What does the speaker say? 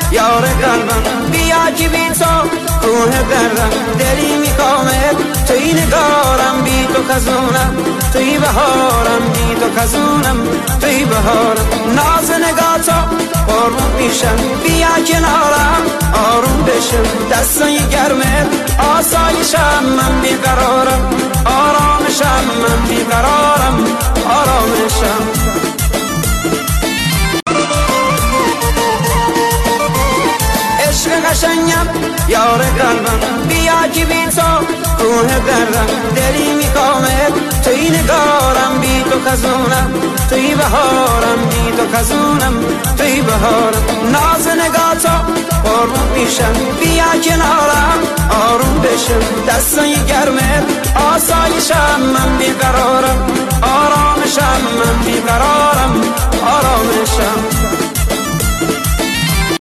یار قلبم بیا که بی تو کوه دردم دلی میکامه توی نگارم بی تو خزونم توی بهارم بی تو خزونم توی بهارم ناز نگاه تو قربون میشم بیا کنارم آروم بشم دستای گرمه آسایشم من بیقرارم آرامشم من بیقرارم آرامشم عشق قشنگم یار قلبم بیا که بی تو کوه دردم دلی میکامه توی نگارم بی تو خزونم توی بهارم بی تو خزونم توی بهارم ناز نگاه تو قربون میشم بیا کنارم آروم بشم دستای گرمه آسایشم من بیقرارم آرامشم من بیقرارم